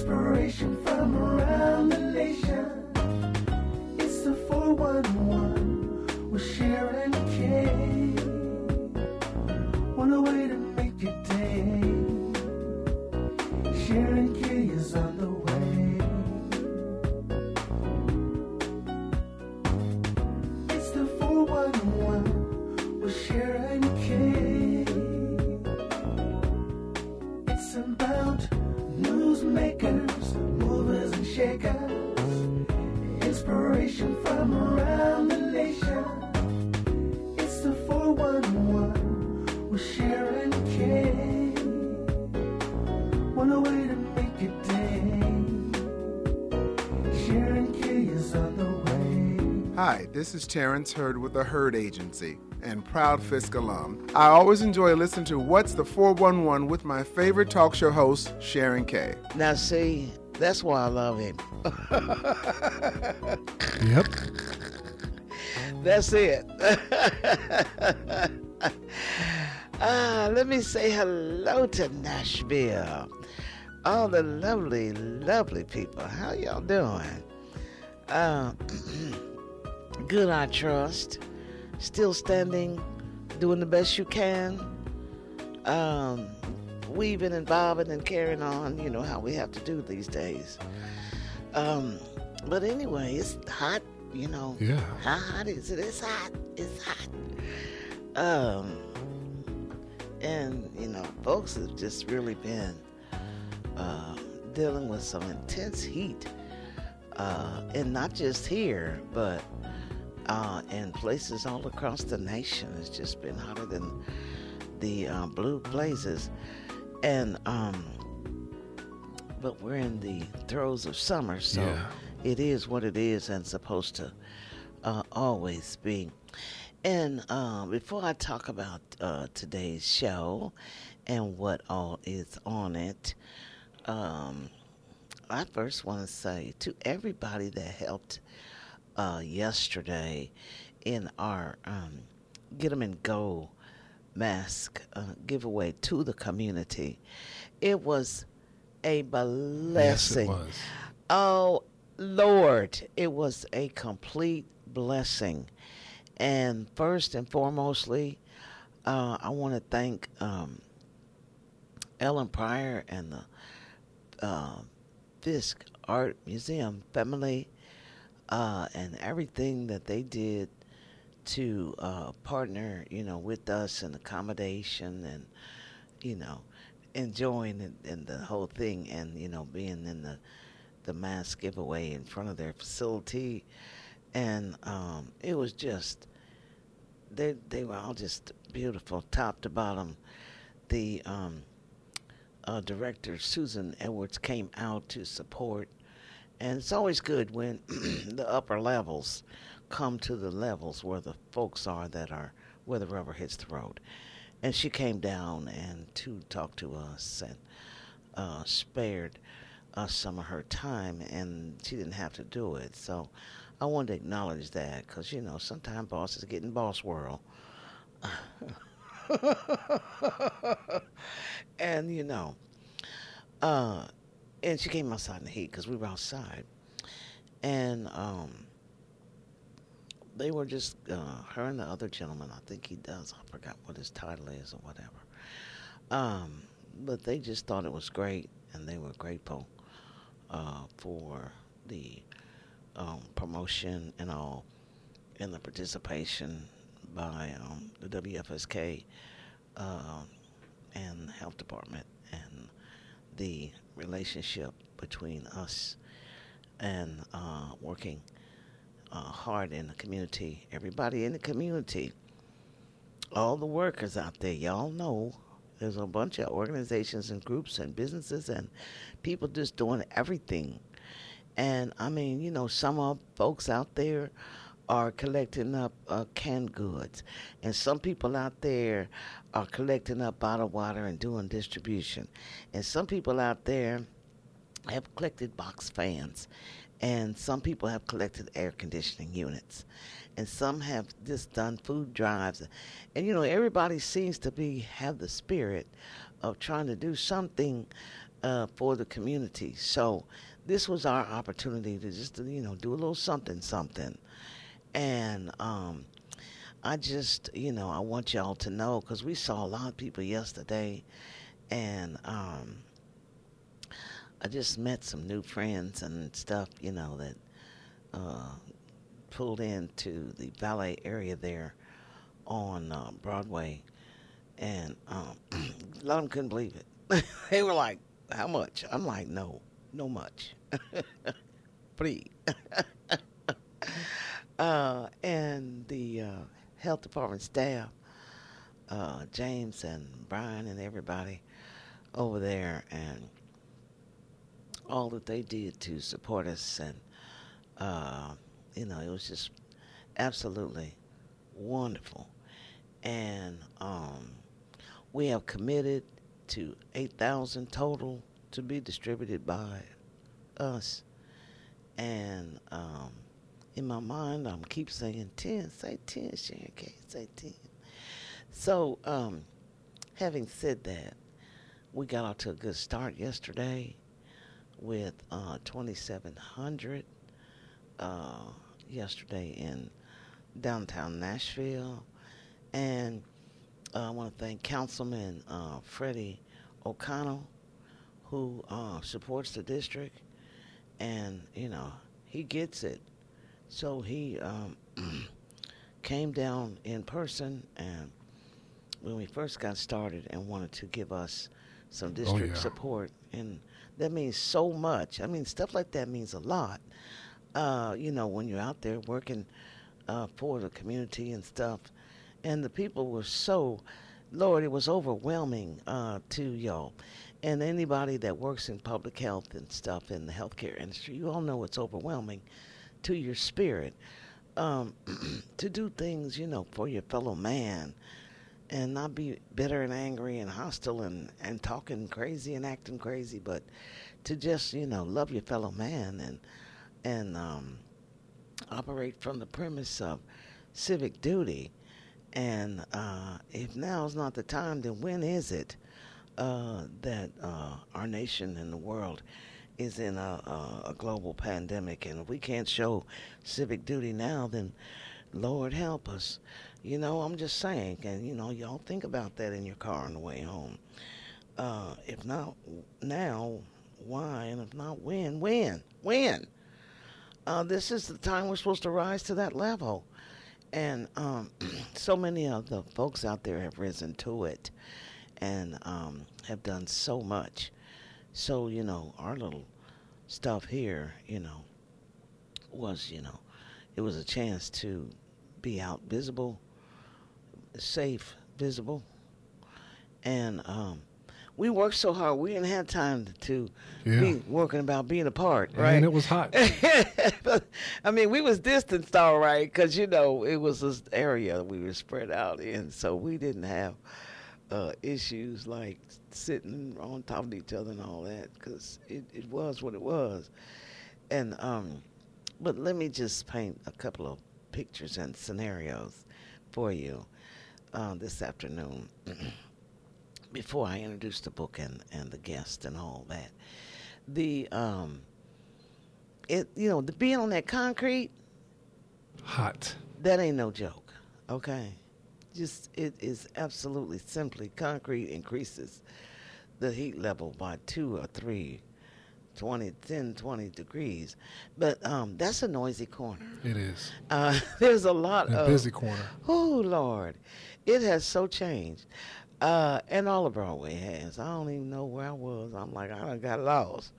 Inspiration from around the nation. It's the 411 with Sharon K. On a way to make your day. Sharon K is on the way. It's the 411 with Sharon K. It's about newsmakers, movers and shakers. Inspiration from around the nation. It's the 411 with Sharon K. On a way to make your day. Sharon K is on the way. Hi, this is Terrence Hurd with the Hurd Agency and proud Fisk alum. I always enjoy listening to What's the 411 with my favorite talk show host, Sharon K. Now see, that's why I love him. Yep. That's it. Let me say hello to Nashville. All the lovely, lovely people. How y'all doing? Good, I trust. Still standing, doing the best you can. Weaving and bobbing and carrying on, you know how we have to do these days. But anyway, it's hot, you know. Yeah. How hot is it? It's hot. It's hot. And, you know, folks have just really been dealing with some intense heat. And not just here, but in places all across the nation. It's just been hotter than the blue blazes. And but we're in the throes of summer, so Yeah. it is what it is and supposed to always be. And before I talk about today's show and what all is on it, I first want to say to everybody that helped yesterday in our Get 'em and Go mask giveaway to the community. It was a blessing. Yes, it was. Oh, Lord, it was a complete blessing. And first and foremostly, I want to thank Ellen Pryor and the Fisk Art Museum family and everything that they did to partner, you know, with us in accommodation and, you know, enjoying in the whole thing and, you know, being in the mass giveaway in front of their facility. And it was just, they were all just beautiful, top to bottom. The director, Susan Edwards, came out to support. And it's always good when the upper levels come to the levels where the folks are that are where the rubber hits the road. And she came down and to talk to us and spared us some of her time, and she didn't have to do it. So I wanted to acknowledge that because, you know, sometimes bosses get in boss world. And, you know, and she came outside in the heat because we were outside. And they were just, her and the other gentleman, I think he does, I forgot what his title is or whatever. But they just thought it was great, and they were grateful for the promotion and all, and the participation by the WFSK and the health department, and the relationship between us and working hard in the community. Everybody in the community, all the workers out there, y'all know there's a bunch of organizations and groups and businesses and people just doing everything. And I mean, you know, some folks out there are collecting up canned goods, and some people out there are collecting up bottled water and doing distribution, and some people out there have collected box fans, and some people have collected air conditioning units, and some have just done food drives. And you know, everybody seems to have the spirit of trying to do something for the community. So this was our opportunity to just, do a little something, something. And I just, I want y'all to know, because we saw a lot of people yesterday, and I just met some new friends and stuff, that pulled into the valet area there on Broadway, and a lot of them couldn't believe it. They were like, "How much?" I'm like, "No much, please." And the health department staff, James and Brian and everybody over there, and all that they did to support us, and it was just absolutely wonderful. And we have committed to 8,000 total to be distributed by us. And in my mind, I'm keep saying 10. Say 10, Sharon K. Say 10. So, having said that, we got off to a good start yesterday with 2,700 yesterday in downtown Nashville. And I want to thank Councilman Freddie O'Connell, who supports the district. And, he gets it. So he came down in person, and when we first got started, and wanted to give us some district support. And that means so much. I mean, stuff like that means a lot. When you're out there working for the community and stuff. And the people were so, Lord, it was overwhelming to y'all. And anybody that works in public health and stuff in the healthcare industry, you all know it's overwhelming to your spirit to do things, for your fellow man, and not be bitter and angry and hostile and talking crazy and acting crazy, but to just, love your fellow man and operate from the premise of civic duty. And if now is not the time, then when is it that our nation and the world is in a global pandemic? And if we can't show civic duty now, then Lord help us. I'm just saying. And, y'all think about that in your car on the way home. If not now, why? And if not when? When? This is the time we're supposed to rise to that level. And so many of the folks out there have risen to it and have done so much. So, our little stuff here, was, it was a chance to be out visible, safe, visible. And we worked so hard, we didn't have time to be working about being apart, right? And it was hot. I mean, we was distanced all right, because, it was this area we were spread out in, so we didn't have issues like sitting on top of each other and all that, because it was what it was. And but let me just paint a couple of pictures and scenarios for you this afternoon before I introduce the book and the guest and all that. The the being on that concrete, hot. That ain't no joke, okay? Just, it is absolutely simply, concrete increases the heat level by 2 or 3, 10, 20 degrees. But that's a noisy corner. It is. There's a lot of... A busy corner. Oh, Lord. It has so changed. And all of Broadway has. I don't even know where I was. I'm like, I done got lost.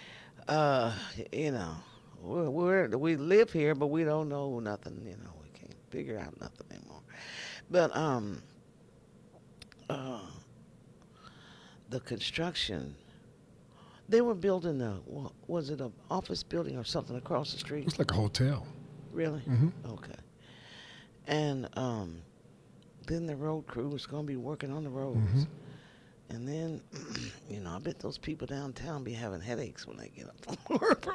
We live here, but we don't know nothing. We can't figure out nothing anymore. But the construction, they were building was it an office building or something across the street? It was like a hotel. Really? Mm-hmm. Okay. And then the road crew was going to be working on the roads. Mm-hmm. And then, I bet those people downtown be having headaches when they get up from work.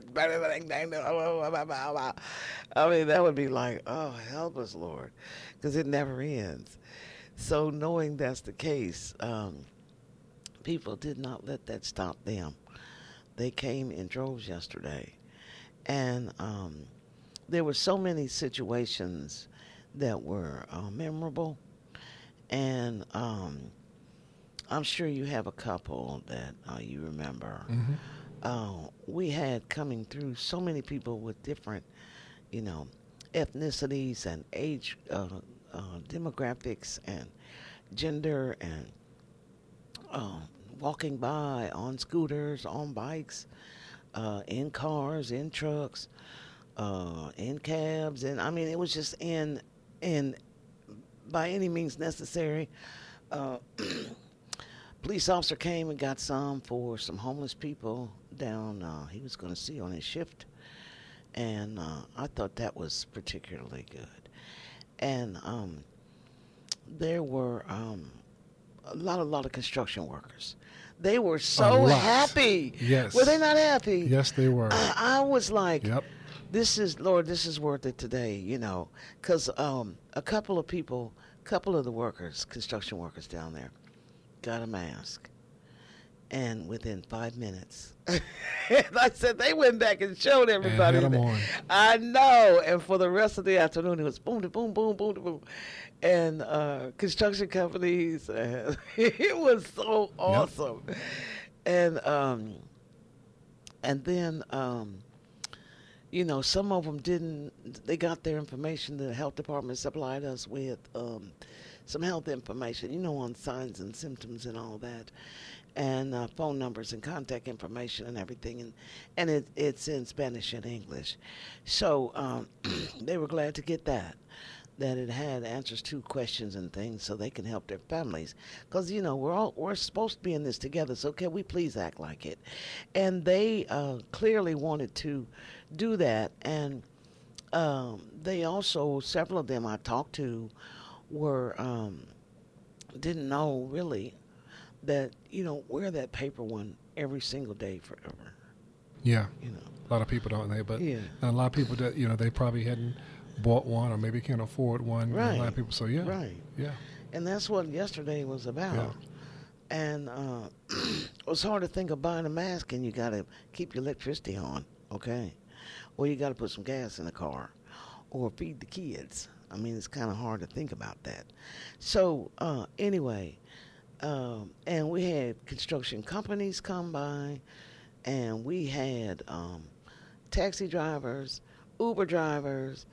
I mean, that would be like, oh, help us, Lord, because it never ends. So knowing that's the case, people did not let that stop them. They came in droves yesterday. And there were so many situations that were memorable. And I'm sure you have a couple that you remember. We had coming through so many people with different, ethnicities and age demographics and gender and walking by on scooters, on bikes, in cars, in trucks, in cabs, and I mean it was just in by any means necessary. Police officer came and got some for some homeless people down. He was going to see on his shift, and I thought that was particularly good. And there were a lot of construction workers. They were so happy. Yes. Were they not happy? Yes, they were. I was like, Yep. this is worth it today, because a couple of the workers, construction workers down there, got a mask. And within 5 minutes, and I said, they went back and showed everybody. And had 'em on. I know. And for the rest of the afternoon, it was boom, da, boom, boom, boom, da, boom. And construction companies, it was so awesome. Yep. And then, some of them they got their information. The health department supplied us with some health information, on signs and symptoms and all that, and phone numbers and contact information and everything. And it's in Spanish and English. So they were glad to get that it had answers to questions and things so they can help their families. Because, we're supposed to be in this together, so can we please act like it? And they clearly wanted to do that. And they also, several of them I talked to were, didn't know really that, wear that paper one every single day forever. Yeah. A lot of people don't know, but and a lot of people that, they probably hadn't bought one or maybe can't afford one. Right. A lot of people, so yeah. Right. Yeah. And that's what yesterday was about. Yeah. And it was hard to think of buying a mask, and you got to keep your electricity on, okay? Or you got to put some gas in the car or feed the kids. I mean, it's kind of hard to think about that. So anyway, and we had construction companies come by, and we had taxi drivers, Uber drivers,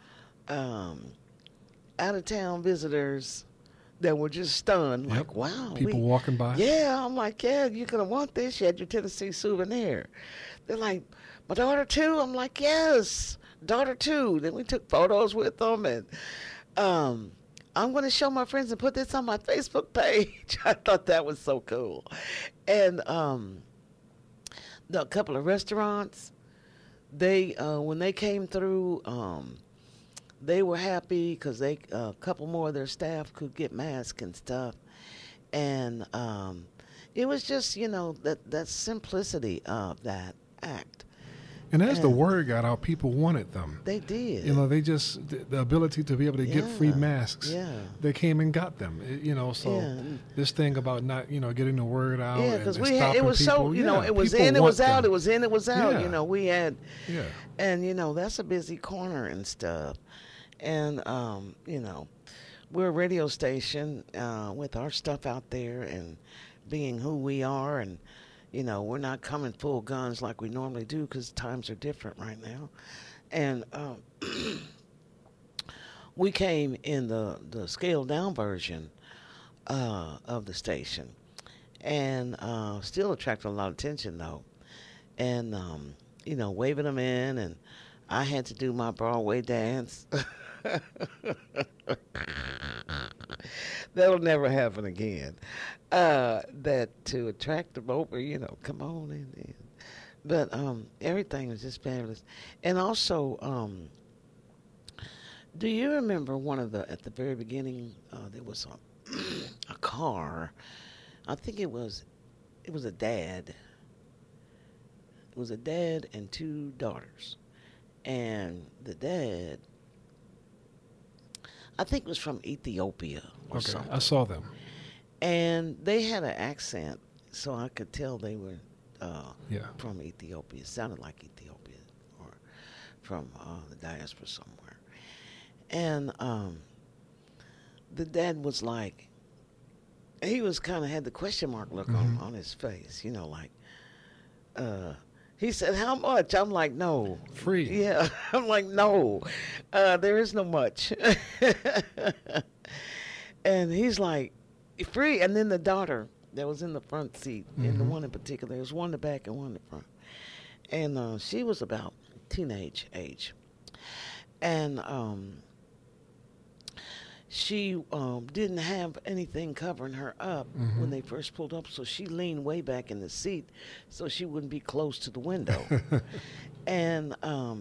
out-of-town visitors that were just stunned, Yep. like, wow. People walking by. Yeah, I'm like, yeah, you're going to want this. You had your Tennessee souvenir. They're like, my daughter too? I'm like, yes, daughter too. Then we took photos with them, and I'm going to show my friends and put this on my Facebook page. I thought that was so cool. And a couple of restaurants, they when they came through, they were happy because a couple more of their staff could get masks and stuff. And it was just, that simplicity of that act. And as the word got out, people wanted them. They did. They just, the ability to be able to get free masks. Yeah. They came and got them. So this thing about not, getting the word out. Yeah, because it was people, so, it was in, it was out, it was in, it was out. Yeah. We had, yeah. And, that's a busy corner and stuff. And, we're a radio station with our stuff out there and being who we are. And, we're not coming full guns like we normally do because times are different right now. And we came in the scaled down version of the station. And still attracted a lot of attention, though. And, waving them in. And I had to do my Broadway dance. That'll never happen again. That to attract them over, come on in. But everything was just fabulous. And also, do you remember at the very beginning, there was a car. I think it was a dad. It was a dad and two daughters. And the dad, I think it was from Ethiopia or something. I saw them. And they had an accent, so I could tell they were from Ethiopia. It sounded like Ethiopia or from the diaspora somewhere. And the dad was like, he was kind of had the question mark look on his face, you know, like, he said, how much? I'm like, no. Free. Yeah. I'm like, no, there is no much. And he's like, free. And then the daughter that was in the front seat, and the one in particular, there was one in the back and one in the front. And she was about teenage age. And she didn't have anything covering her up when they first pulled up, so she leaned way back in the seat so she wouldn't be close to the window. And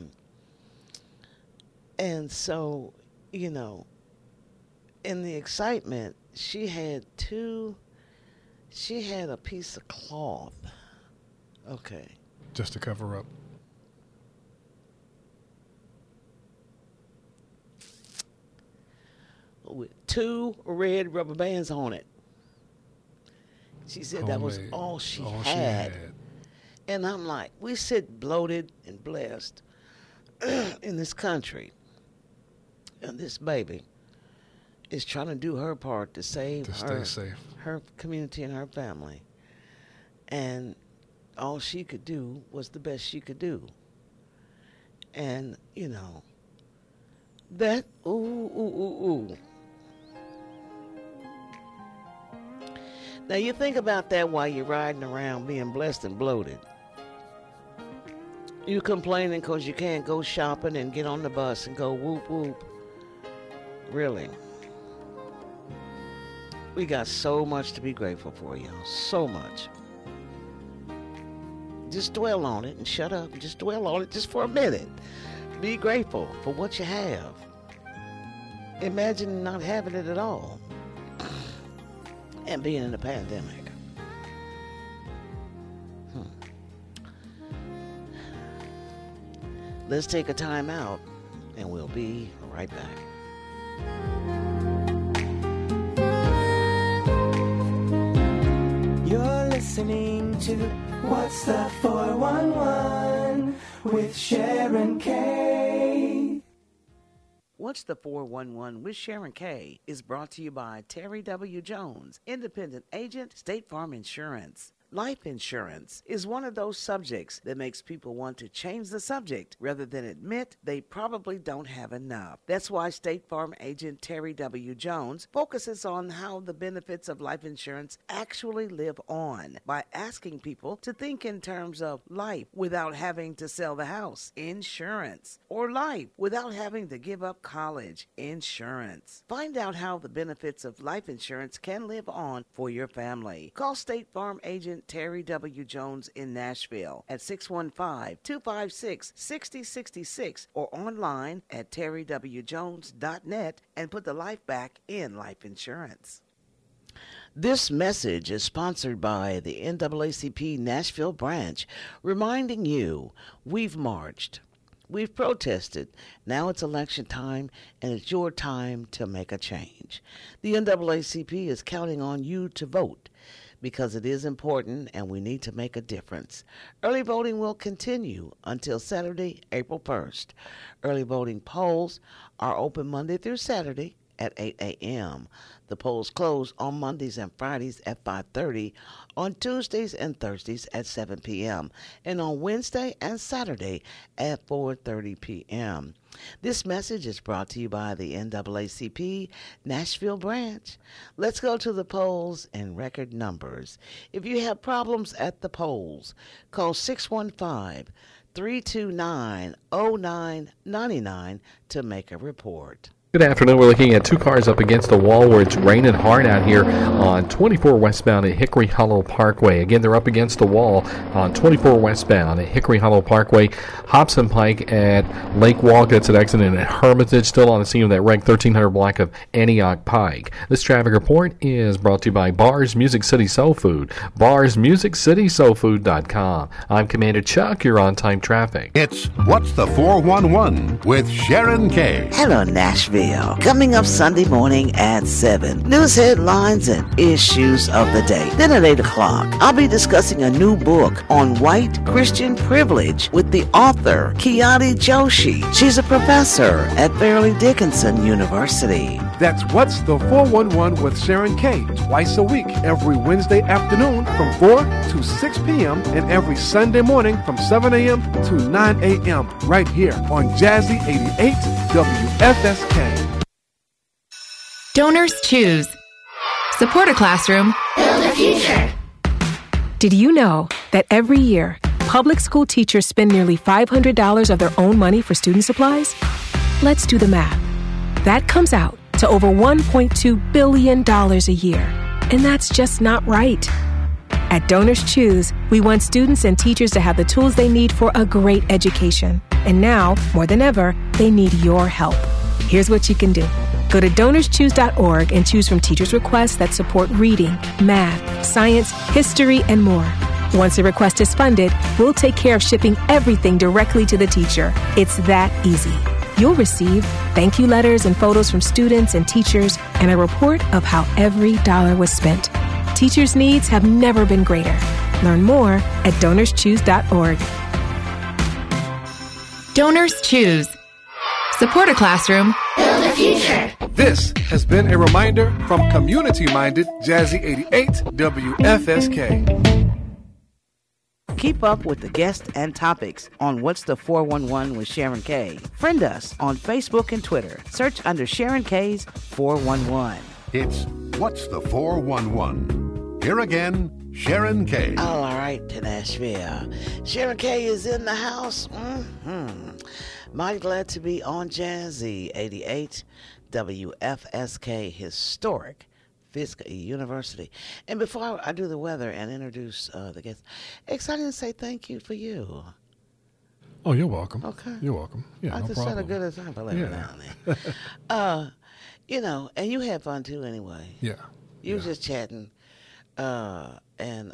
so, you know, in the excitement, she had a piece of cloth. Okay. Just to cover up. With 2 red rubber bands on it. She said that was all she had. And I'm like, we sit bloated and blessed in this country. And this baby is trying to do her part to save her community and her family. And all she could do was the best she could do. And, you know, that, ooh. Now, you think about that while you're riding around being blessed and bloated. You complaining because you can't go shopping and get on the bus and go whoop, whoop. Really. We got so much to be grateful for, y'all. So much. Just dwell on it and shut up. Just dwell on it just for a minute. Be grateful for what you have. Imagine not having it at all. And being in a pandemic. Let's take a time out, and we'll be right back. You're listening to What's the 411 with Sharon K. What's the 411 with Sharon K is brought to you by Terry W. Jones, independent agent, State Farm Insurance. Life insurance is one of those subjects that makes people want to change the subject rather than admit they probably don't have enough. That's why State Farm agent Terry W. Jones focuses on how the benefits of life insurance actually live on by asking people to think in terms of life without having to sell the house, insurance, or life without having to give up college, insurance. Find out how the benefits of life insurance can live on for your family. Call State Farm agent Terry W. Jones in Nashville at 615-256-6066 or online at terrywjones.net and put the life back in life insurance. This message is sponsored by the NAACP Nashville branch, reminding you we've marched. We've protested. Now it's election time, and it's your time to make a change. The NAACP is counting on you to vote, because it is important and we need to make a difference. Early voting will continue until Saturday, April 1st. Early voting polls are open Monday through Saturday at 8 a.m. The polls close on Mondays and Fridays at 5:30, on Tuesdays and Thursdays at 7 p.m., and on Wednesday and Saturday at 4:30 p.m. This message is brought to you by the NAACP Nashville branch. Let's go to the polls in record numbers. If you have problems at the polls, call 615-329-0999 to make a report. Good afternoon. We're looking at 2 cars up against the wall where it's raining hard out here on 24 westbound at Hickory Hollow Parkway. Again, they're up against the wall on 24 westbound at Hickory Hollow Parkway. Hobson Pike at Lake Walcott at exit and at Hermitage, still on the scene of that wreck, 1300 block of Antioch Pike. This traffic report is brought to you by Bars Music City Soul Food. BarsMusicCitySoulFood.com. I'm Commander Chuck. You're on time traffic. It's What's the 411 with Sharon K. Hello, Nashville. Nashville. Coming up Sunday morning at 7. News headlines and issues of the day. Then at 8 o'clock, I'll be discussing a new book on white Christian privilege with the author, Kiati Joshi. She's a professor at Fairleigh Dickinson University. That's What's the 411 with Sharon Kay, twice a week, every Wednesday afternoon from 4 to 6 p.m. and every Sunday morning from 7 a.m. to 9 a.m. right here on Jazzy 88 WFSK. Donors Choose. Support a classroom. Build a future. Did you know that every year, public school teachers spend nearly $500 of their own money for student supplies? Let's do the math. That comes out to over $1.2 billion a year. And that's just not right. At Donors Choose, we want students and teachers to have the tools they need for a great education. And now, more than ever, they need your help. Here's what you can do. Go to DonorsChoose.org and choose from teachers' requests that support reading, math, science, history, and more. Once a request is funded, we'll take care of shipping everything directly to the teacher. It's that easy. You'll receive thank you letters and photos from students and teachers and a report of how every dollar was spent. Teachers' needs have never been greater. Learn more at DonorsChoose.org. Donors Choose. Support a classroom. Build a future. This has been a reminder from community-minded Jazzy 88 WFSK. Keep up with the guests and topics on What's the 411 with Sharon Kay. Friend us on Facebook and Twitter. Search under Sharon Kay's 411. It's What's the 411? Here again, Sharon Kay. All right, to Nashville. Sharon Kay is in the house. Mighty glad to be on Jazzy 88 WFSK Historic Fisk University. And before I do the weather and introduce the guests, excited to say thank you for you. Oh, you're welcome. Okay. You're welcome. Yeah, I no just problem. had a good example every now and then. You know, and you had fun too anyway. Yeah. You were just chatting, and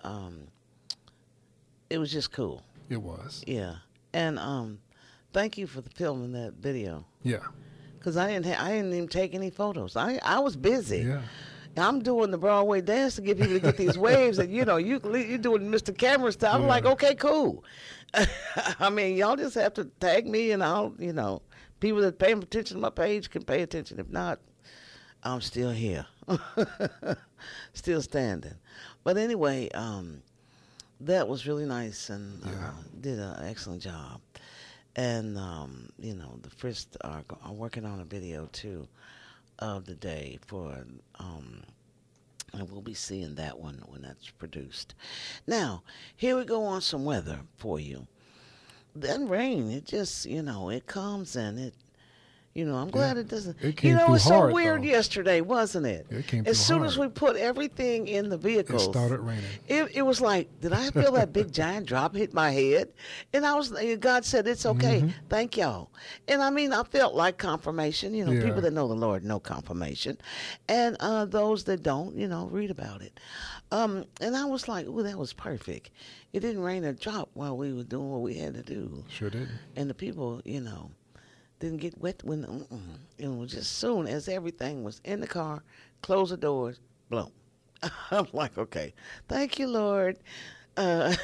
it was just cool. It was. Yeah. And thank you for filming that video. Yeah. Because I didn't even take any photos. I was busy. Yeah. I'm doing the Broadway dance to get people to get these waves, and you're doing Mr. Camera style. I'm like, okay, cool. I mean, y'all just have to tag me, and I'll, people that pay attention to my page can pay attention. If not, I'm still here, still standing. But anyway, that was really nice, and did an excellent job. And the Frisk are working on a video too of the day for, and we'll be seeing that one when that's produced. Now, here we go on some weather for you. That rain, it just, it comes and it, I'm glad it doesn't. It came it through was hard, so weird though. Yesterday, wasn't it? It came as through soon hard. as we put everything in the vehicles, It started raining. It was like, did I feel that big giant drop hit my head? And God said, it's okay. Mm-hmm. Thank y'all. And I mean, I felt like confirmation. People that know the Lord know confirmation. And those that don't, read about it. And I was like, ooh, that was perfect. It didn't rain or drop while we were doing what we had to do. Sure did. And the people, didn't get wet when, just soon as everything was in the car, close the doors, bloom. I'm like, okay, thank you, Lord. And,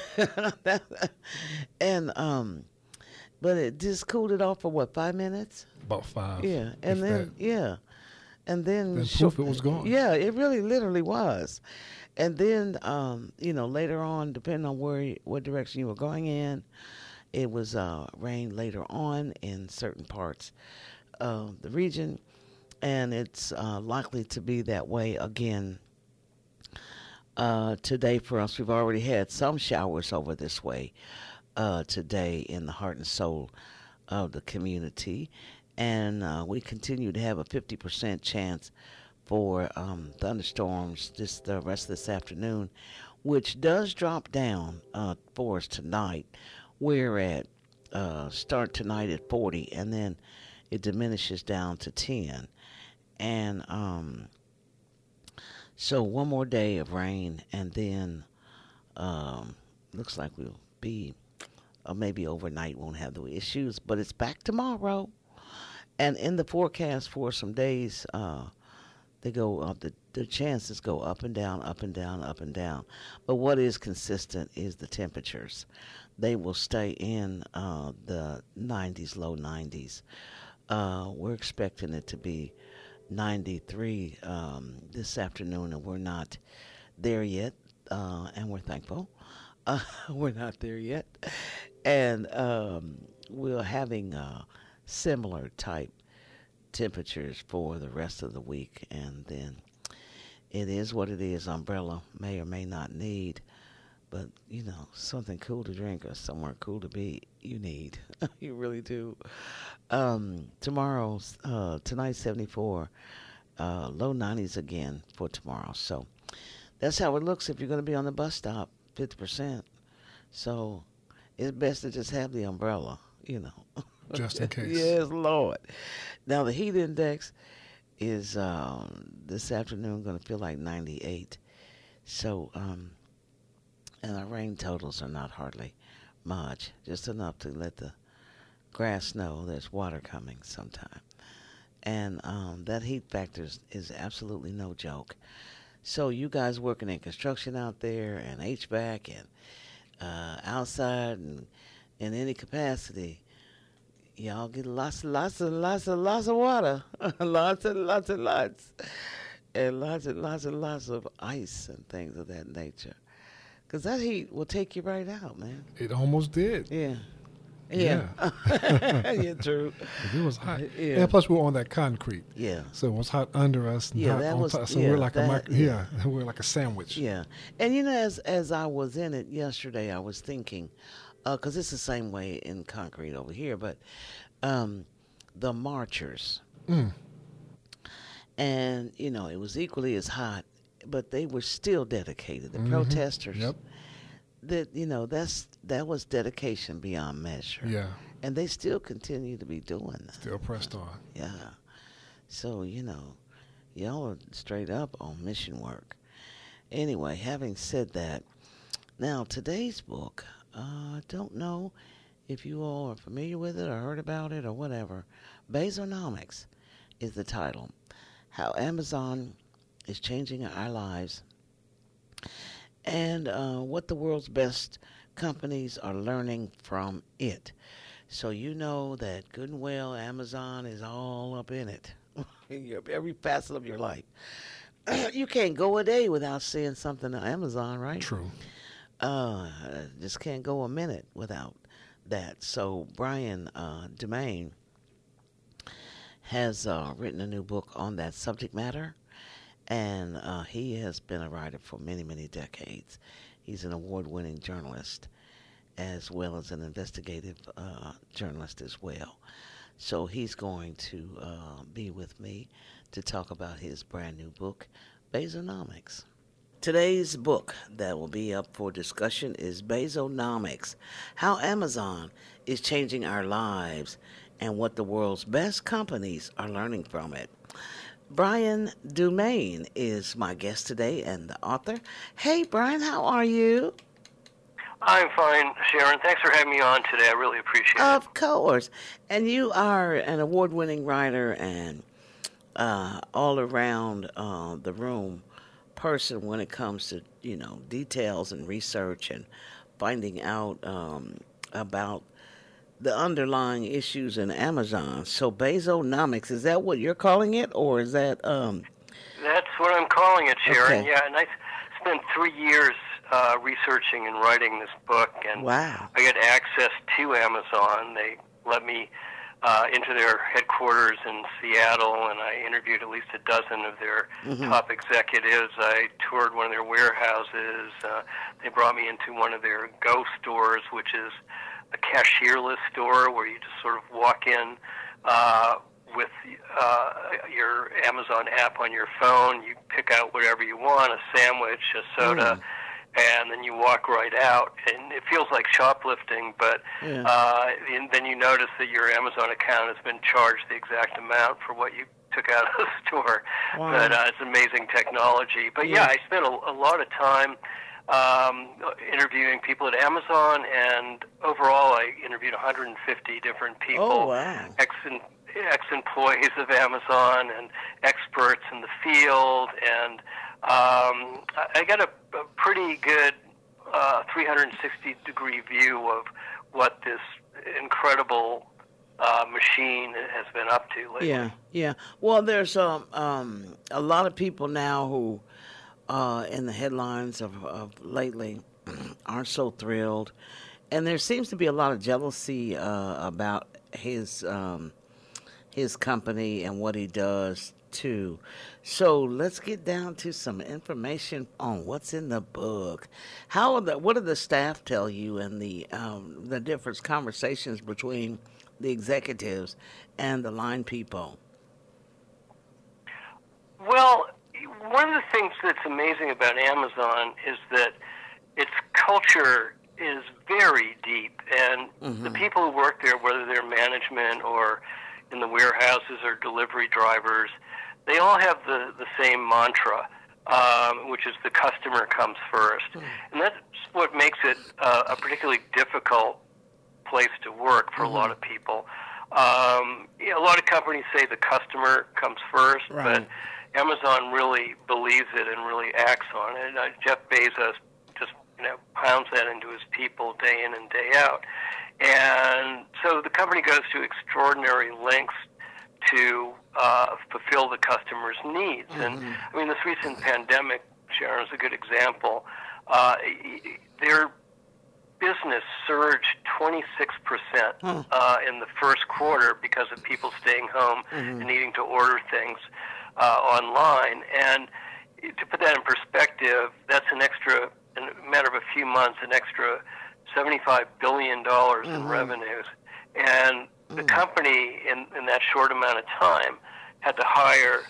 but it just cooled it off for 5 minutes? About 5. Yeah. And then, And then poof, it was gone. Yeah, it really literally was. And then, later on, depending on what direction you were going in, it was rain later on in certain parts of the region, and it's likely to be that way again today for us. We've already had some showers over this way today in the heart and soul of the community, and we continue to have a 50% chance for thunderstorms the rest of this afternoon, which does drop down for us tonight. We're at start tonight at 40, and then it diminishes down to 10. And so one more day of rain, and then looks like we'll be, maybe overnight won't have the issues, but it's back tomorrow. And in the forecast for some days, they go up. The chances go up and down, up and down, up and down. But what is consistent is the temperatures. They will stay in the 90s, low 90s. We're expecting it to be 93 this afternoon, and we're not there yet, and we're thankful. We're not there yet. And we're having similar type temperatures for the rest of the week, and then it is what it is. Umbrella may or may not need, but something cool to drink or somewhere cool to be, you need. You really do. Tonight's 74, low 90s again for tomorrow. So that's how it looks if you're going to be on the bus stop, 50%. So it's best to just have the umbrella, Just in case. Yes, Lord. Now, the heat index is this afternoon going to feel like 98. So, and our rain totals are not hardly much, just enough to let the grass know there's water coming sometime. And that heat factor is absolutely no joke. So you guys working in construction out there and HVAC and outside and in any capacity, y'all get lots of water, lots and lots, and lots of ice and things of that nature. Because that heat will take you right out, man. It almost did. Yeah. Yeah. Yeah, true. It was hot. Yeah. And plus, we were on that concrete. Yeah. So it was hot under us. And Yeah, hot that on was. top. So yeah, we're like that, we're like a sandwich. Yeah. And as I was in it yesterday, I was thinking, because it's the same way in concrete over here, but the marchers, and it was equally as hot, but they were still dedicated. The protesters. Yep. That was dedication beyond measure. Yeah. And they still continue to be doing that. Still pressed on. Yeah. So, y'all are straight up on mission work. Anyway, having said that, now today's book, I don't know if you all are familiar with it or heard about it or whatever. Bazonomics is the title. How Amazon is changing our lives and what the world's best companies are learning from it. So you know that good and well Amazon is all up in it. Every facet of your life. You can't go a day without seeing something on Amazon, right? True. Just can't go a minute without that. So Brian Dumaine has written a new book on that subject matter. And he has been a writer for many, many decades. He's an award-winning journalist as well as an investigative journalist as well. So he's going to be with me to talk about his brand new book, Bazonomics. Today's book that will be up for discussion is Bazonomics, How Amazon is Changing Our Lives and What the World's Best Companies Are Learning from It. Brian Dumaine is my guest today and the author. Hey, Brian, how are you? I'm fine, Sharon. Thanks for having me on today. I really appreciate it. Of course. And you are an award-winning writer and all-around the room person when it comes to, details and research and finding out about the underlying issues in Amazon. So Bazonomics, is that what you're calling it, or is that... That's what I'm calling it, Sharon. Okay. Yeah, and I spent 3 years researching and writing this book, and wow. I got access to Amazon. They let me into their headquarters in Seattle, and I interviewed at least a dozen of their top executives. I toured one of their warehouses. They brought me into one of their Go stores, which is a cashierless store where you just sort of walk in with your Amazon app on your phone. You pick out whatever you want, a sandwich, a soda, and then you walk right out. And it feels like shoplifting, but then you notice that your Amazon account has been charged the exact amount for what you took out of the store. Wow. But it's amazing technology. But yeah, I spent a lot of time interviewing people at Amazon, and overall I interviewed 150 different people, ex-employees of Amazon and experts in the field, and I got a pretty good 360-degree view of what this incredible machine has been up to lately. Yeah. Well, there's a lot of people now who in the headlines of lately aren't so thrilled, and there seems to be a lot of jealousy about his company and what he does too. So let's get down to some information on what's in the book. What do the staff tell you, and the different conversations between the executives and the line people? Well, one of the things that's amazing about Amazon is that its culture is very deep, and the people who work there, whether they're management or in the warehouses or delivery drivers, they all have the same mantra, which is the customer comes first. And that's what makes it a particularly difficult place to work for a lot of people. A lot of companies say the customer comes first, but Amazon really believes it and really acts on it. Jeff Bezos just pounds that into his people day in and day out. And so the company goes to extraordinary lengths to fulfill the customer's needs. And I mean, this recent pandemic, Sharon, is a good example. Their business surged 26% in the first quarter because of people staying home and needing to order things online. And to put that in perspective, that's an extra, in a matter of a few months, an extra $75 billion in revenues. And the company, in that short amount of time, had to hire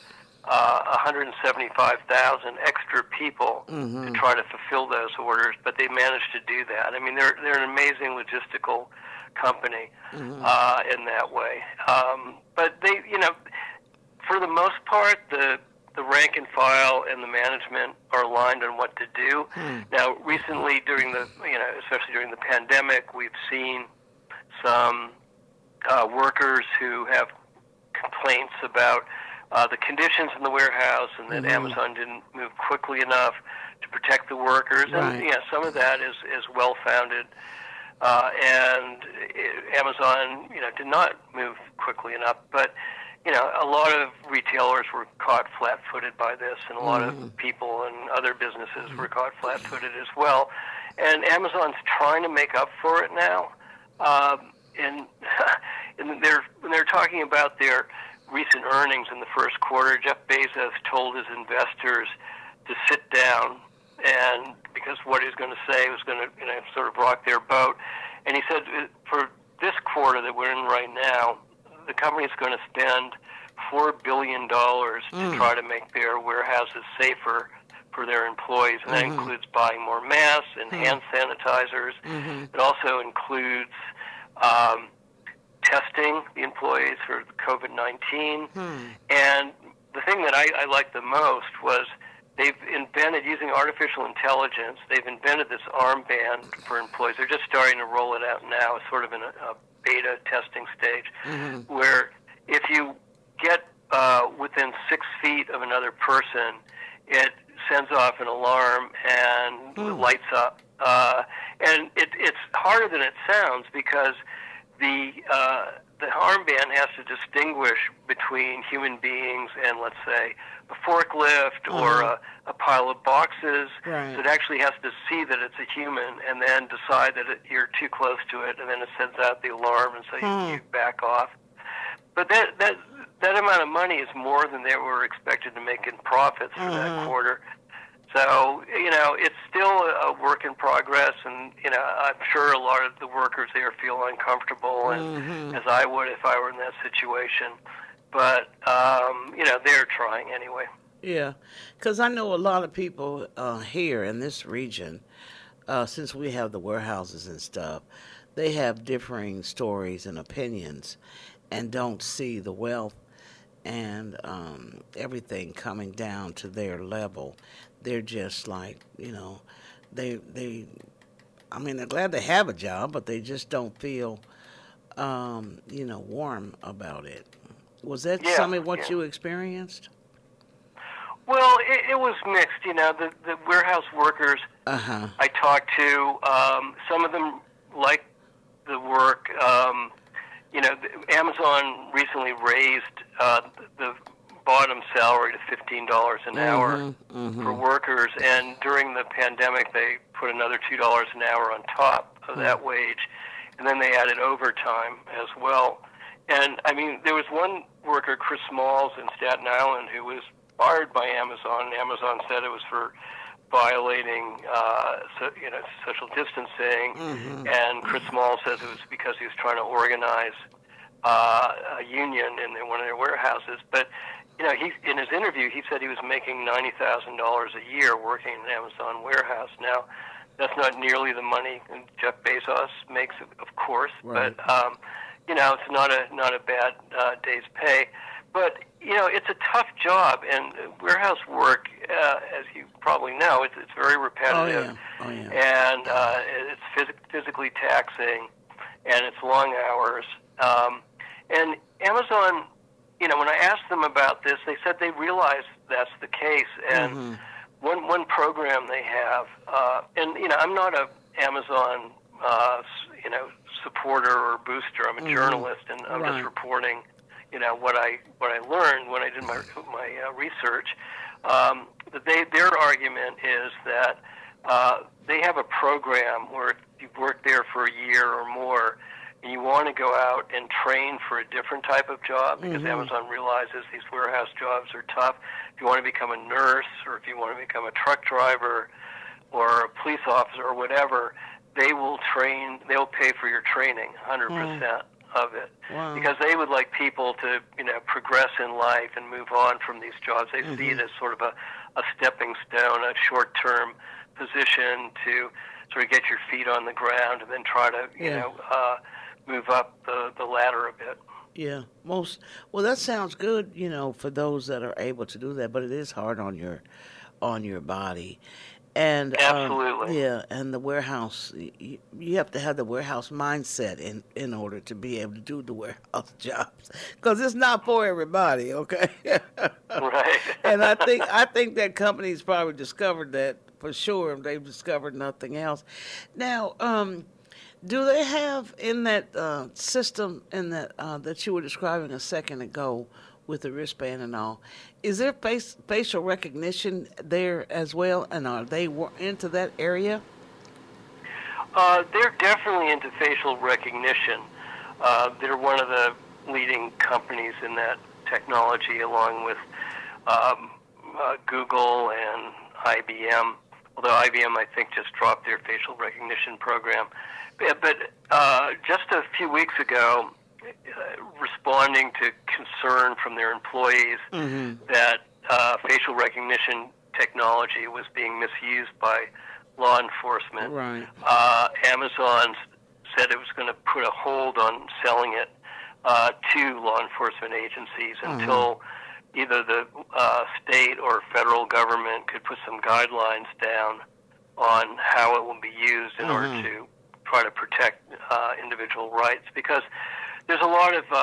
175,000 extra people to try to fulfill those orders, but they managed to do that. I mean, they're an amazing logistical company in that way. But they, for the most part, the rank and file and the management are aligned on what to do. Now, recently, especially during the pandemic, we've seen some workers who have complaints about the conditions in the warehouse, and that Amazon didn't move quickly enough to protect the workers. And some of that is well-founded. And Amazon, did not move quickly enough. But a lot of retailers were caught flat-footed by this, and a lot of people and other businesses were caught flat-footed as well. And Amazon's trying to make up for it now. And when they're talking about their recent earnings in the first quarter, Jeff Bezos told his investors to sit down, and because what he's going to say was going to sort of rock their boat. And he said for this quarter that we're in right now, the company is going to spend $4 billion to try to make their warehouses safer for their employees, and that includes buying more masks and hand sanitizers. It also includes testing the employees for COVID-19. And the thing that I liked the most was they've invented, using artificial intelligence, they've invented this armband for employees. They're just starting to roll it out now, sort of in a beta testing stage, where if you get within 6 feet of another person, it sends off an alarm and lights up. And it's harder than it sounds, because the armband has to distinguish between human beings and, let's say, a forklift or a pile of boxes. So it actually has to see that it's a human and then decide that you're too close to it, and then it sends out the alarm, and so you back off. But that amount of money is more than they were expected to make in profits for that quarter. So, it's still a work in progress, and, I'm sure a lot of the workers there feel uncomfortable, and as I would if I were in that situation. But, they're trying anyway. Yeah, because I know a lot of people here in this region, since we have the warehouses and stuff, they have differing stories and opinions and don't see the wealth and everything coming down to their level. They're just like, they're glad they have a job, but they just don't feel, warm about it. Was that some of what you experienced? Well, it was mixed. You know, the warehouse workers I talked to, some of them liked the work. You know, Amazon recently raised the bottom salary to $15 an hour for workers, and during the pandemic they put another $2 an hour on top of that wage, and then they added overtime as well. And I mean, there was one worker, Chris Smalls in Staten Island, who was fired by Amazon. Amazon said it was for violating social distancing, and Chris Smalls says it was because he was trying to organize a union in one of their warehouses. But you know, he in his interview he said he was making $90,000 a year working in an Amazon warehouse. Now, that's not nearly the money Jeff Bezos makes, of course, but you know, it's not a bad day's pay. But you know, it's a tough job, and warehouse work, as you probably know, it's very repetitive, and it's physically taxing, and it's long hours. And Amazon, you know, when I asked them about this, they said they realize that's the case. And one program they have, and you know, I'm not a Amazon, you know, supporter or booster. I'm a journalist, and I'm just reporting, you know, what I learned when I did my research. But their argument is that they have a program where if you've worked there for a year or more, and you want to go out and train for a different type of job, because Amazon realizes these warehouse jobs are tough. If you want to become a nurse, or if you want to become a truck driver or a police officer or whatever, they will train, they'll pay for your training, 100% of it. Wow. Because they would like people to, you know, progress in life and move on from these jobs. They see it as sort of a stepping stone, a short-term position to sort of get your feet on the ground and then try to, you know, move up the ladder a bit. Yeah, well, that sounds good, you know, for those that are able to do that, but it is hard on your body. And absolutely, and the warehouse, you have to have the warehouse mindset in order to be able to do the warehouse jobs, because it's not for everybody, okay? Right. And I think that companies probably discovered that for sure. They've discovered nothing else. Now, do they have in that system that you were describing a second ago with the wristband and all, is there facial recognition there as well, and are they into that area? They're definitely into facial recognition. They're one of the leading companies in that technology, along with Google and IBM, although IBM, I think, just dropped their facial recognition program. But just a few weeks ago, responding to concern from their employees that facial recognition technology was being misused by law enforcement, Amazon said it was going to put a hold on selling it to law enforcement agencies until either the state or federal government could put some guidelines down on how it will be used in order to try to protect individual rights, because there's a lot of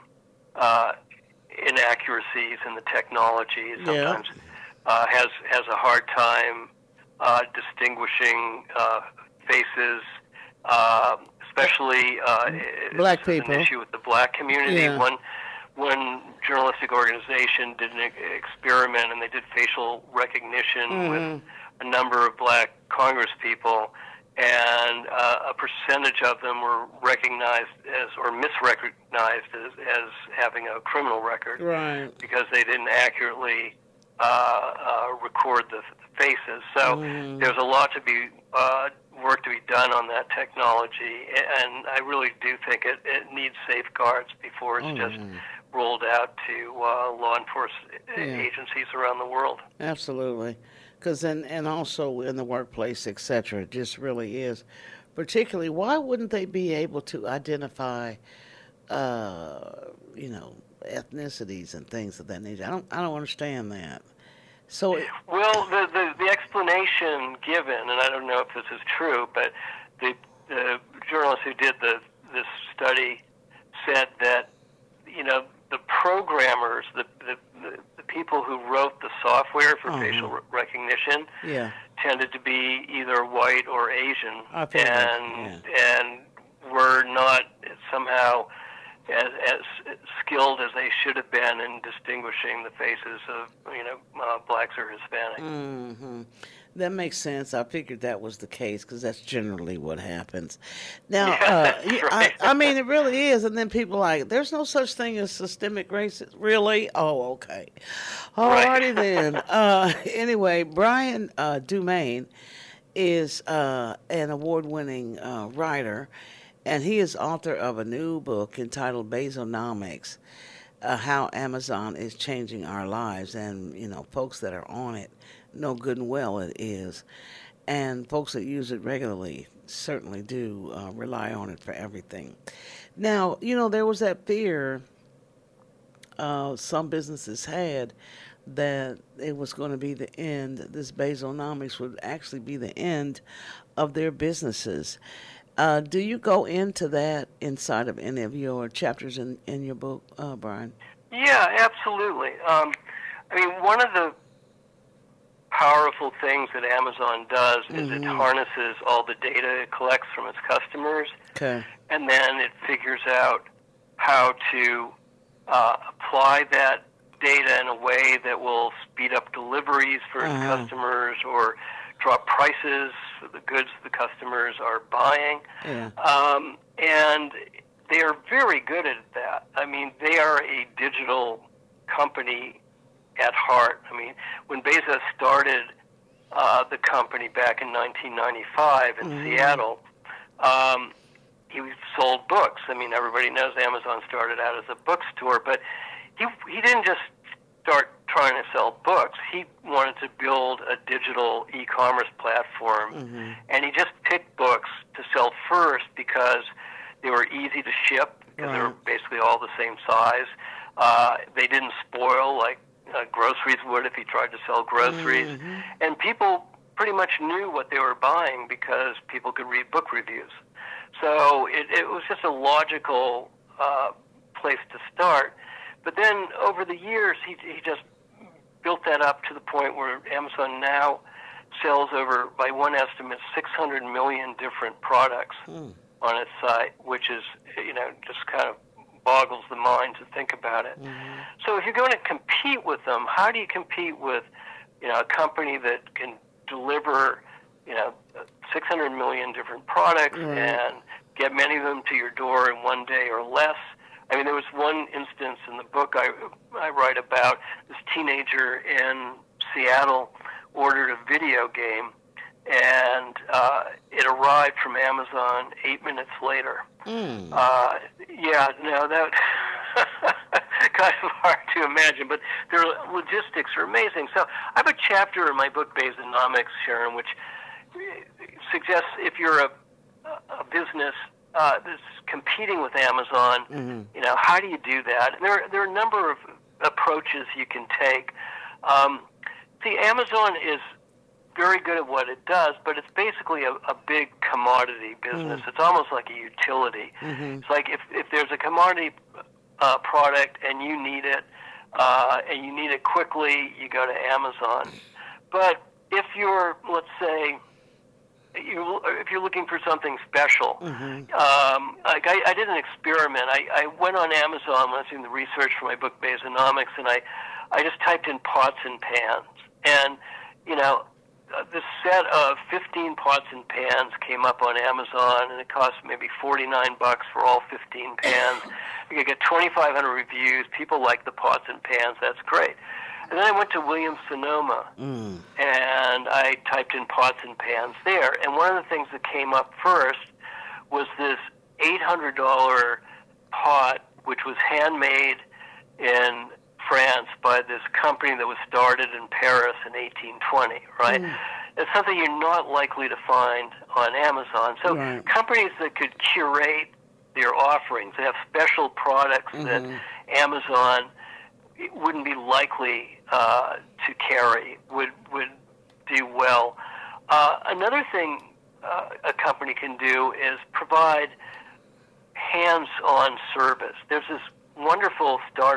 inaccuracies in the technology. It sometimes has a hard time distinguishing faces, especially black people. An issue with the black community. One journalistic organization did an experiment, and they did facial recognition with a number of black Congress people, and a percentage of them were recognized as, or misrecognized as having a criminal record, because they didn't accurately record the faces. So there's a lot to be work to be done on that technology, and I really do think it needs safeguards before it's just rolled out to law enforcement agencies around the world. Absolutely. Because and also in the workplace, et cetera, it just really is. Particularly, why wouldn't they be able to identify, ethnicities and things of that nature? I don't understand that. So, well, the explanation given, and I don't know if this is true, but the journalist who did this study said that, the programmers, the people who wrote the software for facial recognition, tended to be either white or Asian, and were not somehow as skilled as they should have been in distinguishing the faces of blacks or Hispanics. Mm-hmm. That makes sense. I figured that was the case because that's generally what happens. Now, right. I mean, it really is. And then people are like, there's no such thing as systemic racism. Really? Oh, okay. Alrighty then. Anyway, Brian Dumaine is an award-winning writer, and he is author of a new book entitled Basonomics, How Amazon is Changing Our Lives. And, folks that are on it know good and well it is. And folks that use it regularly certainly do rely on it for everything. Now, there was that fear some businesses had that it was going to be the end, this Basonomics would actually be the end of their businesses. Do you go into that inside of any of your chapters in your book, Brian? Yeah, absolutely. One of the powerful things that Amazon does is it harnesses all the data it collects from its customers, and then it figures out how to apply that data in a way that will speed up deliveries for its customers or drop prices for the goods the customers are buying. And they are very good at that. They are a digital company at heart. When Bezos started the company back in 1995 in Seattle, he sold books. Everybody knows Amazon started out as a bookstore, but he didn't just start trying to sell books. He wanted to build a digital e-commerce platform, and he just picked books to sell first because they were easy to ship, because they were basically all the same size. They didn't spoil like groceries would if he tried to sell groceries. And people pretty much knew what they were buying because people could read book reviews. So it was just a logical place to start. But then over the years, he just built that up to the point where Amazon now sells over, by one estimate, 600 million different products on its site, which is, just kind of boggles the mind to think about it. So if you're going to compete with them, how do you compete with, a company that can deliver, 600 million different products and get many of them to your door in one day or less? There was one instance in the book I write about. This teenager in Seattle ordered a video game, and it arrived from Amazon 8 minutes later. That kind of hard to imagine, but their logistics are amazing. So I have a chapter in my book, Basonomics, Sharon, which suggests if you're a business that's competing with Amazon, how do you do that? And there are a number of approaches you can take. Amazon is very good at what it does, but it's basically a big commodity business. It's almost like a utility. It's like if there's a commodity product and you need it quickly, you go to Amazon. But if you're, let's say, if you're looking for something special, I did an experiment. I went on Amazon when I was doing the research for my book Basonomics, and I just typed in pots and pans, and this set of 15 pots and pans came up on Amazon, and it cost maybe $49 for all 15 pans. You could get 2,500 reviews. People like the pots and pans. That's great. And then I went to Williams-Sonoma, and I typed in pots and pans there. And one of the things that came up first was this $800 pot, which was handmade in France by this company that was started in Paris in 1820, right? It's something you're not likely to find on Amazon. So companies that could curate their offerings, they have special products that Amazon wouldn't be likely to carry, would do well. Another thing a company can do is provide hands-on service. There's this wonderful startup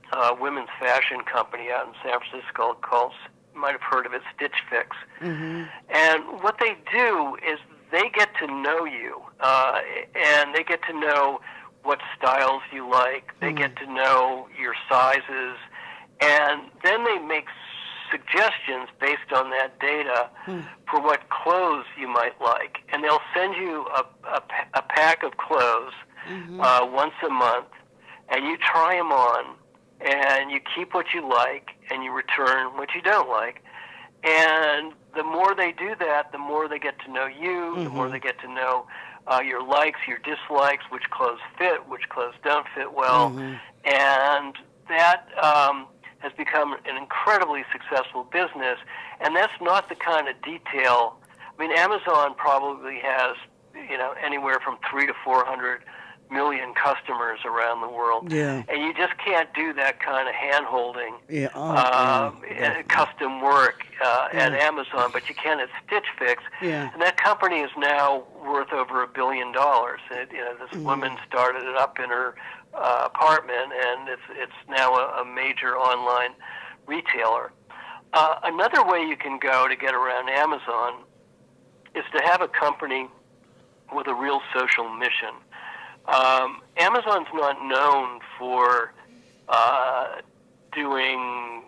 women's fashion company out in San Francisco called, you might have heard of it, Stitch Fix. Mm-hmm. And what they do is they get to know you, and they get to know what styles you like. They get to know your sizes, and then they make suggestions based on that data for what clothes you might like. And they'll send you a pack of clothes once a month, and you try them on, and you keep what you like, and you return what you don't like. And the more they do that, the more they get to know you, the more they get to know your likes, your dislikes, which clothes fit, which clothes don't fit well. And that has become an incredibly successful business. And that's not the kind of detail. I mean, Amazon probably has, anywhere from 300 to 400 million customers around the world. Yeah. And you just can't do that kind of hand-holding, Yeah. custom work at Amazon, but you can at Stitch Fix. Yeah. And that company is now worth over $1 billion. This woman started it up in her apartment, and it's now a major online retailer. Another way you can go to get around Amazon is to have a company with a real social mission. Amazon's not known for doing,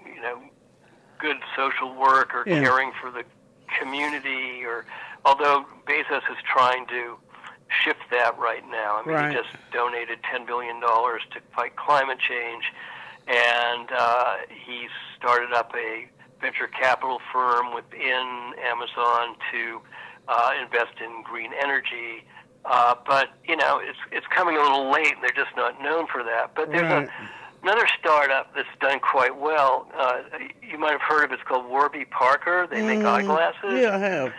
good social work or caring for the community, although Bezos is trying to shift that right now. I mean, he just donated $10 billion to fight climate change, and he started up a venture capital firm within Amazon to invest in green energy. But it's coming a little late, and they're just not known for that. But there's another startup that's done quite well. You might have heard of it. It's called Warby Parker. They make eyeglasses. Yeah, I have.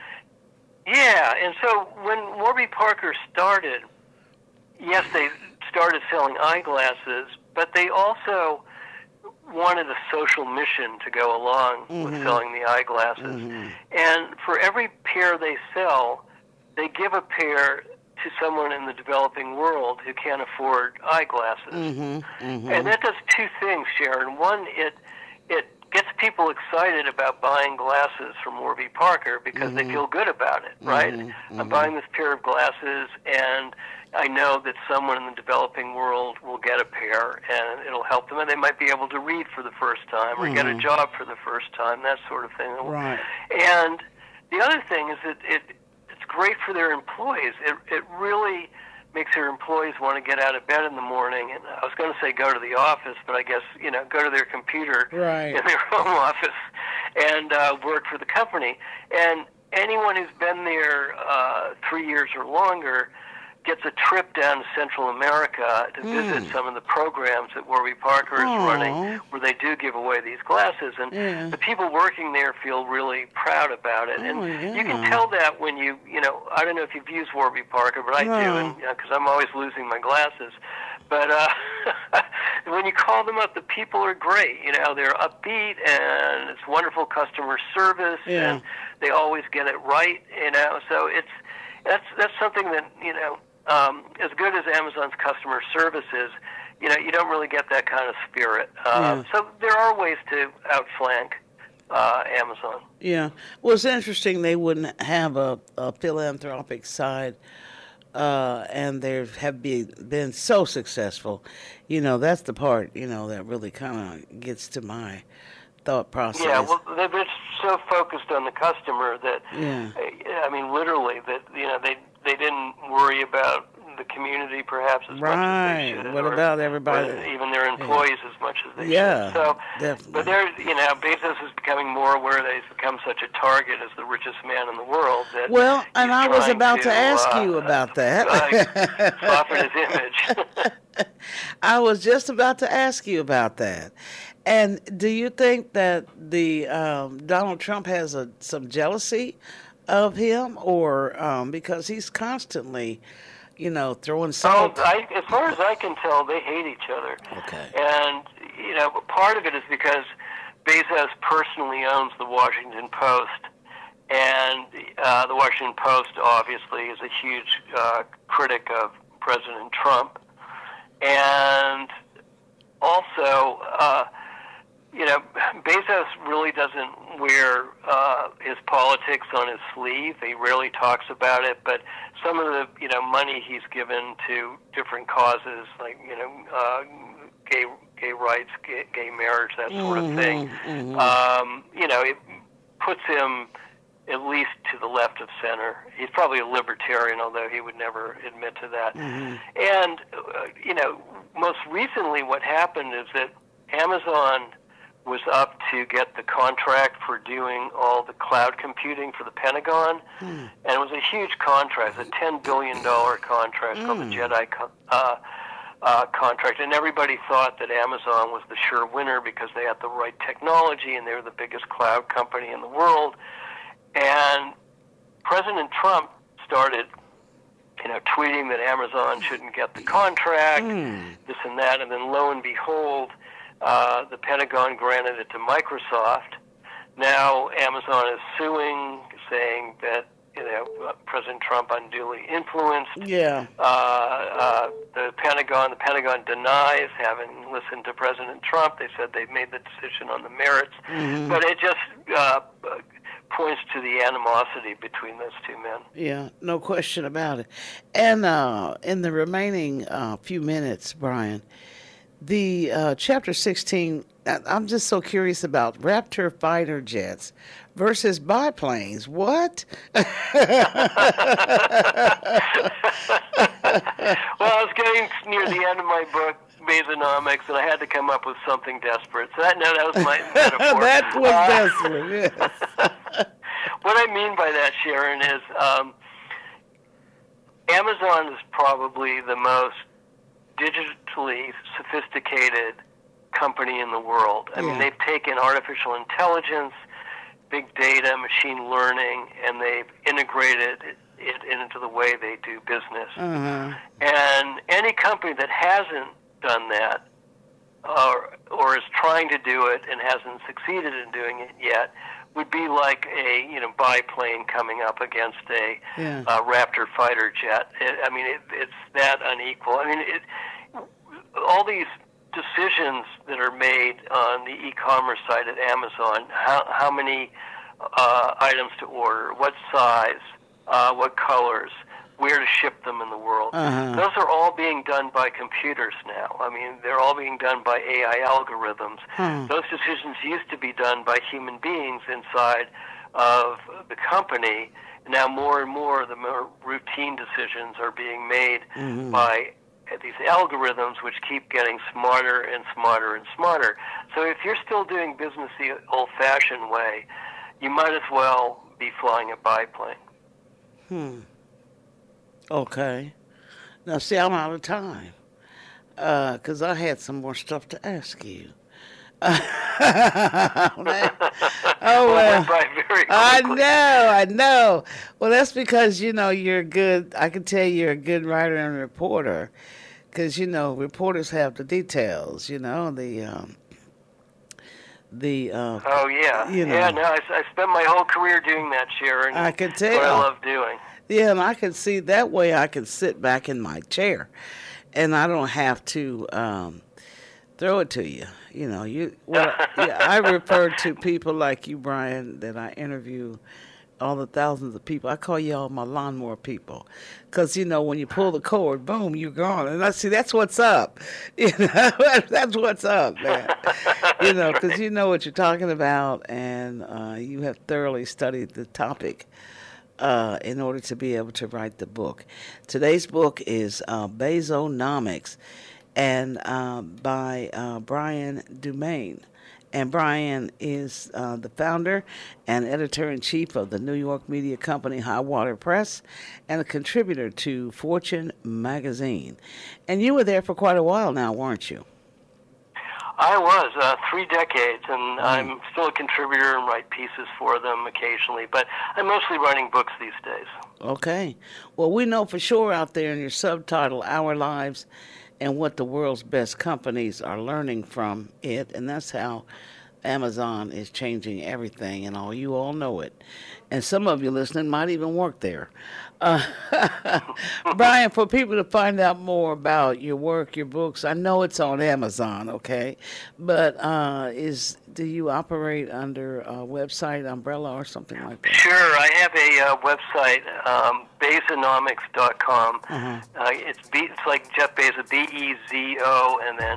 Yeah, and so when Warby Parker started, yes, they started selling eyeglasses, but they also wanted a social mission to go along with selling the eyeglasses. And for every pair they sell, they give a pair to someone in the developing world who can't afford eyeglasses. And that does two things, Sharon. One, it gets people excited about buying glasses from Warby Parker because they feel good about it, right? I'm buying this pair of glasses, and I know that someone in the developing world will get a pair, and it'll help them, and they might be able to read for the first time or get a job for the first time, that sort of thing. Right. And the other thing is that it's great for their employees. It really makes their employees want to get out of bed in the morning. And I was going to say go to the office, but I guess, go to their computer in their home office and work for the company. And anyone who's been there 3 years or longer gets a trip down to Central America to visit some of the programs that Warby Parker is running, where they do give away these glasses. And the people working there feel really proud about it. And you can tell that when I don't know if you've used Warby Parker, but I do, and because I'm always losing my glasses. But when you call them up, the people are great. They're upbeat, and it's wonderful customer service, and they always get it right. So that's something that as good as Amazon's customer service is, you don't really get that kind of spirit. So there are ways to outflank Amazon. Yeah. Well, it's interesting they wouldn't have a philanthropic side, and they have been so successful. That's the part, that really kind of gets to my thought process. Yeah, well, they've been so focused on the customer that, I mean, literally, that, they didn't worry about the community perhaps as much as they should. What about everybody? Or even their employees as much as they should. So, definitely. But Bezos is becoming more aware that he's become such a target as the richest man in the world. That and I was about to ask you about that. Soften his image. I was just about to ask you about that. And do you think that the Donald Trump has some jealousy of him, or because he's constantly, throwing salt? As far as I can tell, they hate each other. Okay. And part of it is because Bezos personally owns the Washington Post, and the Washington Post obviously is a huge critic of President Trump, and also, Bezos really doesn't wear his politics on his sleeve. He rarely talks about it, but some of the money he's given to different causes, like gay rights, gay marriage, that sort of thing. It puts him at least to the left of center. He's probably a libertarian, although he would never admit to that. And most recently, what happened is that Amazon was up to get the contract for doing all the cloud computing for the Pentagon, and it was a huge contract, a $10 billion contract called the JEDI contract, and everybody thought that Amazon was the sure winner because they had the right technology and they were the biggest cloud company in the world. And President Trump started tweeting that Amazon shouldn't get the contract, this and that, and then lo and behold, the Pentagon granted it to Microsoft. Now Amazon is suing, saying that President Trump unduly influenced. The Pentagon denies having listened to President Trump. They said they've made the decision on the merits, but it just points to the animosity between those two men. Yeah, no question about it. And in the remaining few minutes, Brian, the Chapter 16, I'm just so curious about Raptor fighter jets versus biplanes. What? Well, I was getting near the end of my book, Basonomics, and I had to come up with something desperate. So that was my metaphor. That was desperate, yes. What I mean by that, Sharon, is Amazon is probably the most digitally sophisticated company in the world. I mean, they've taken artificial intelligence, big data, machine learning, and they've integrated it into the way they do business. And any company that hasn't done that or is trying to do it and hasn't succeeded in doing it yet would be like a biplane coming up against a Raptor fighter jet. It's that unequal. All these decisions that are made on the e-commerce side at Amazon, how many items to order, what size, what colors, where to ship them in the world. Those are all being done by computers now. They're all being done by AI algorithms. Those decisions used to be done by human beings inside of the company. Now more and more, the more routine decisions are being made by these algorithms, which keep getting smarter and smarter and smarter. So if you're still doing business the old-fashioned way, you might as well be flying a biplane. Okay. Now, see, I'm out of time because I had some more stuff to ask you. Well, I know. Well, that's because, you're good. I can tell you're a good writer and reporter because, reporters have the details, I spent my whole career doing that, Sharon. I can tell. What I love doing. Yeah, and I can see that way I can sit back in my chair and I don't have to throw it to you. I refer to people like you, Brian, that I interview, all the thousands of people. I call y'all my lawnmower people. Because, when you pull the cord, boom, you're gone. And that's what's up. That's what's up, man. Because you know what you're talking about and you have thoroughly studied the topic in order to be able to write the book. Today's book is Basonomics and by Brian Dumaine. And Brian is the founder and editor-in-chief of the New York media company Highwater Press and a contributor to Fortune magazine. And you were there for quite a while now, weren't you? I was, 3 decades, and I'm still a contributor and write pieces for them occasionally, but I'm mostly writing books these days. Okay. Well, we know for sure out there in your subtitle, Our Lives and What the World's Best Companies Are Learning from It, and that's how Amazon is changing everything, and all you all know it. And some of you listening might even work there. Brian, for people to find out more about your work, your books, I know it's on Amazon, okay? But do you operate under a website umbrella or something like that? Sure. I have a website, Bezonomics.com. It's like Jeff Bezos, Bezo, and then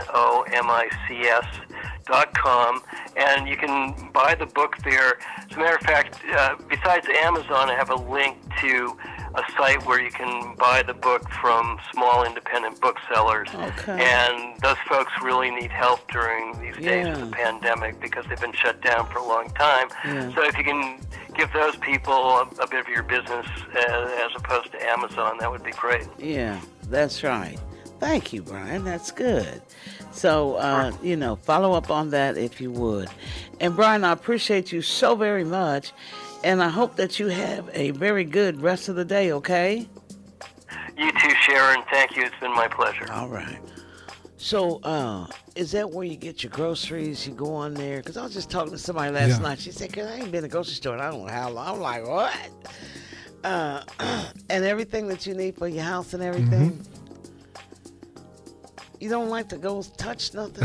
Nomics.com. And you can buy the book there. As a matter of fact, besides Amazon, I have a link to a site where you can buy the book from small independent booksellers. Okay. And those folks really need help during these days of the pandemic because they've been shut down for a long time. Yeah. So if you can give those people a bit of your business as opposed to Amazon, that would be great. Yeah, that's right. Thank you, Brian. That's good. So, follow up on that if you would. And, Brian, I appreciate you so very much. And I hope that you have a very good rest of the day, okay? You too, Sharon. Thank you. It's been my pleasure. All right. So, is that where you get your groceries? You go on there? Because I was just talking to somebody last night. She said, "Cause I ain't been in the grocery store in I don't know how long." I'm like, what? And everything that you need for your house and everything? Mm-hmm. You don't like to go touch nothing?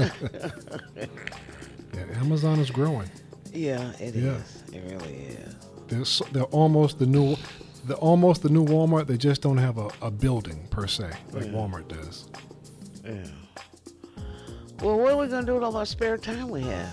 Yeah, Amazon is growing. Yeah, it is. It really is. They're almost the new Walmart. They just don't have a building per se like Walmart does. Yeah. Well, what are we gonna do with all our spare time we have?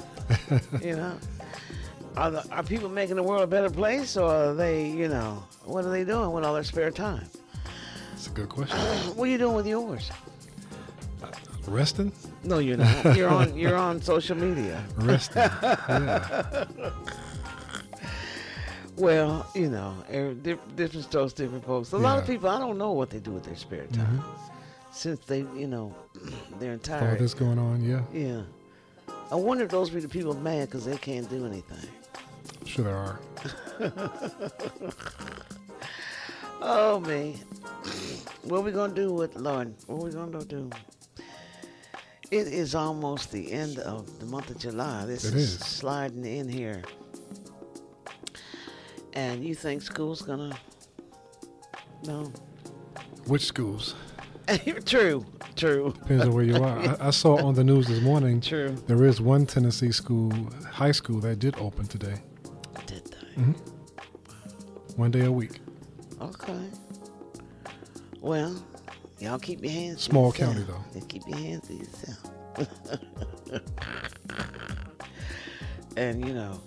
Are people making the world a better place, or are they? What are they doing with all their spare time? That's a good question. What are you doing with yours? Resting? No, you're not. You're on social media. Resting. Yeah. Well, different strokes, different folks. A lot of people, I don't know what they do with their spare time. Since they, their entire... All this going on, yeah. Yeah. I wonder if those be the people mad because they can't do anything. I'm sure there are. Oh, man. What are we going to do with Lord? What are we going to do? It is almost the end of the month of July. This is sliding in here. And you think school's going to... No. Which schools? True. Depends on where you are. I saw on the news this morning. True. There is one Tennessee high school that did open today. Did they? Mm-hmm. 1 day a week. Okay. Well, y'all keep your hands to Small yourself. county, though. Just keep your hands to yourself. And,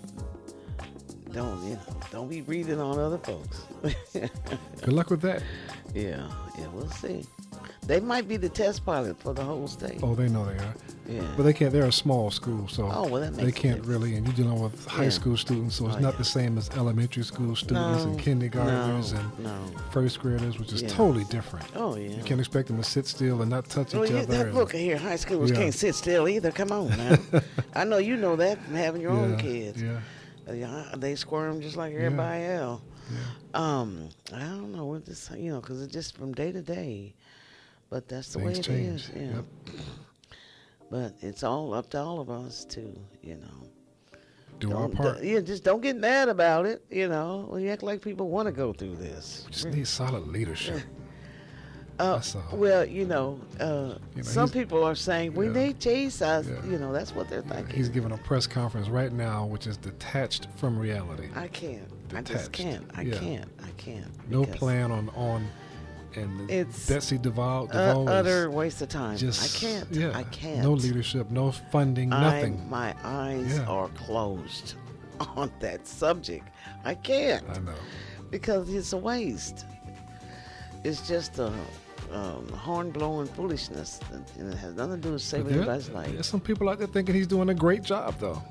don't be breathing on other folks. Good luck with that. Yeah, we'll see. They might be the test pilot for the whole state. Oh, they know they are. Yeah. But they can't. They're a small school, so that makes they can't really. And you're dealing with high school students, so it's not the same as elementary school students and kindergartners and first graders, which is totally different. Oh, yeah. You can't expect them to sit still and not touch each other. Look here, high schoolers can't sit still either. Come on now. I know you know that from having your own kids. Yeah. They squirm just like everybody else. Yeah. I don't know what this, because it's just from day to day. But that's the way it is. Yeah. Yep. But it's all up to all of us to, do our part. Just don't get mad about it. We act like people want to go through this. We just need solid leadership. That's all. Well, some people are saying we need Jesus. Yeah. That's what they're thinking. He's giving a press conference right now, which is detached from reality. I can't. Detached. I just can't. I can't. No plan on. And it's Betsy DeVos utter waste of time. I can't. I can't. No leadership, no funding, nothing. My eyes are closed on that subject. I can't. I know. Because it's a waste. It's just a horn-blowing foolishness. And it has nothing to do with saving anybody's life. There's some people out there thinking he's doing a great job, though.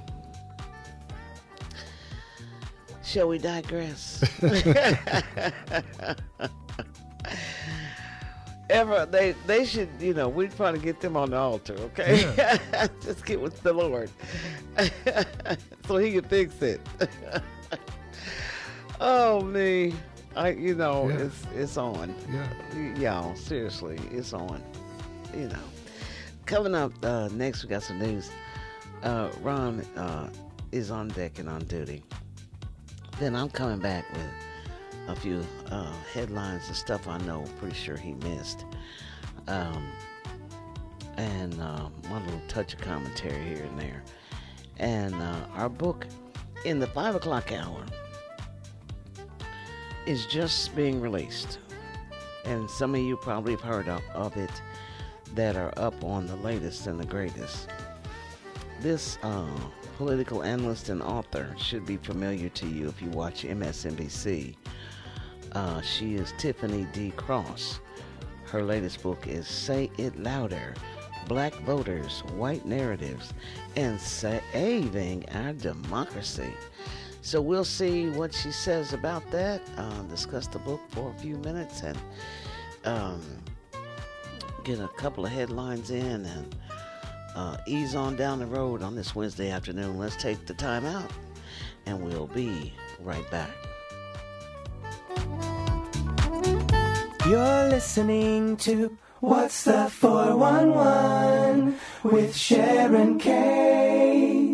Shall we digress? They should, we'd probably get them on the altar, okay? Yeah. Just get with the Lord so he can fix it. Oh, me. It's on. Yeah. Y'all, seriously, it's on. Coming up next, we got some news. Ron is on deck and on duty. Then I'm coming back with a few headlines and stuff I know pretty sure he missed. And one little touch of commentary here and there. And our book in the 5 o'clock hour is just being released. And some of you probably have heard of it that are up on the latest and the greatest. This political analyst and author should be familiar to you if you watch MSNBC. She is Tiffany D. Cross. Her latest book is Say It Louder, Black Voters, White Narratives, and Saving Our Democracy. So we'll see what she says about that, discuss the book for a few minutes, and get a couple of headlines in, and ease on down the road on this Wednesday afternoon. Let's take the time out, and we'll be right back. You're listening to What's the 411 with Sharon K.